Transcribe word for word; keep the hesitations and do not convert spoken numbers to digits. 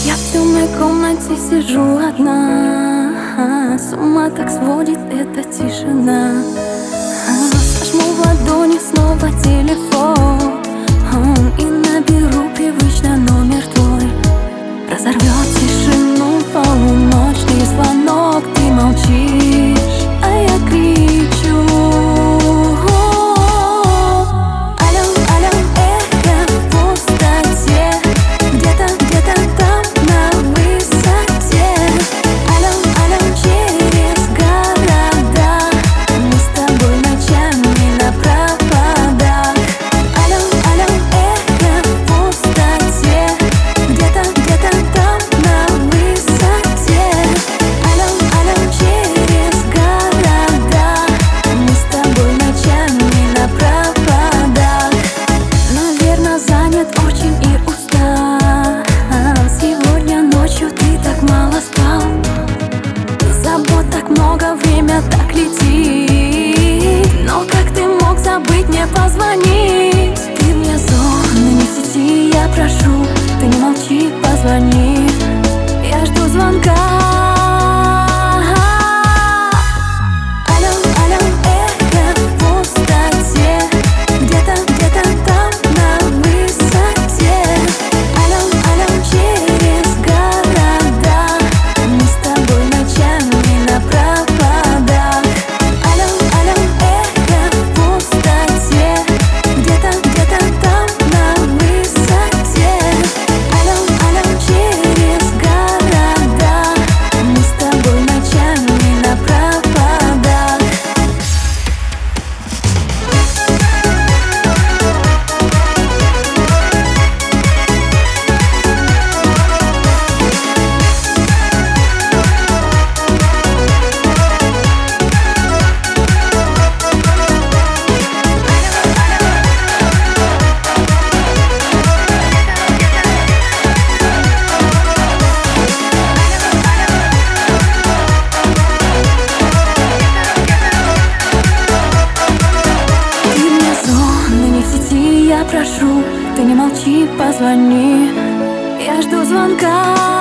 Я в темной комнате сижу одна, с ума так сводит эта тишина. Сожму в ладони снова телефон и наберу привычно номер твой. Разорвет тишину полуночный звонок. Ты молчишь, а я кричу: алло, алло, эхо в пустоте, где-то, где-то там на высоте. Алло, алло, через города, мы с тобой ночами на проводах. Алло, алло, эхо в пустоте, где-то, где-то там на высоте. Алло, алло, через города, мы с тобой ночами на проводах. Наверно, занят очень и устал. Сегодня ночью ты так мало спал. Забот так много, время так летит. Но как ты мог забыть мне позвонить? Ты мне сон, не в сети, я прошу, ты не молчи, позвони. Я жду звонка. Алло, алло, эхо в пустоте, где-то, где-то там на высоте. Алло, алло, через города, мы с тобой ночами на проводах. Алло, алло, эхо в пустоте, где-то, где-то там на высоте. Алло, алло, через города, мы с тобой ночами на проводах. Ты мне сон, но не в сети, я прошу, ты не молчи, позвони. Я жду звонка.